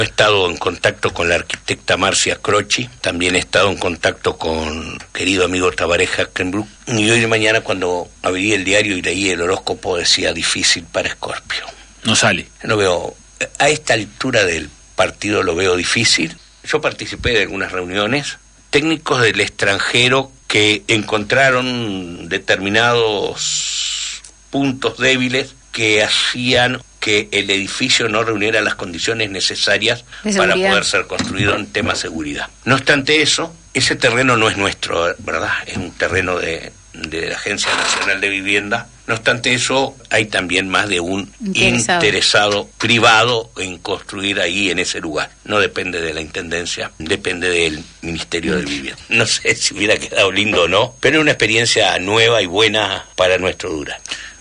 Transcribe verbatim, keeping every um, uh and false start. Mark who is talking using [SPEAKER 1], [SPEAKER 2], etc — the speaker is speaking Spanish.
[SPEAKER 1] He estado en contacto con la arquitecta Marcia Croci, también he estado en contacto con querido amigo Tabaré Hackenbruck, y hoy de mañana cuando abrí el diario y leí el horóscopo decía difícil para Escorpio.
[SPEAKER 2] No sale.
[SPEAKER 1] No veo, a esta altura del partido lo veo difícil. Yo participé de algunas reuniones, técnicos del extranjero que encontraron determinados puntos débiles que hacían que el edificio no reuniera las condiciones necesarias para poder ser construido en tema seguridad. No obstante eso, ese terreno no es nuestro, ¿verdad? Es un terreno de, de la Agencia Nacional de Vivienda. No obstante eso, hay también más de un interesado. interesado privado en construir ahí en ese lugar. No depende de la Intendencia, depende del Ministerio de Vivienda. No sé si hubiera quedado lindo o no, pero es una experiencia nueva y buena para nuestro Durán.